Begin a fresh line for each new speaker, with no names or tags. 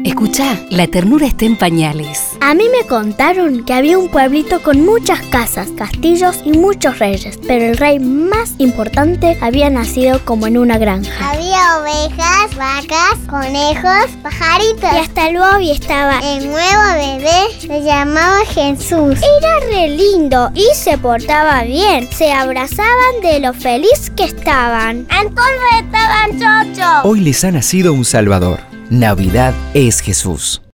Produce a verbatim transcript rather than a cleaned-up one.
Escuchá, la ternura está en pañales.
A mí me contaron que había un pueblito con muchas casas, castillos y muchos reyes, pero el rey más importante había nacido como en una granja.
Había ovejas, vacas, conejos, pajaritos.
Y hasta el Bobby estaba.
El nuevo bebé se llamaba Jesús.
Era re lindo y se portaba bien. Se abrazaban de lo feliz que estaban.
Entonces estaban chochos.
Hoy les ha nacido un Salvador. Navidad es Jesús.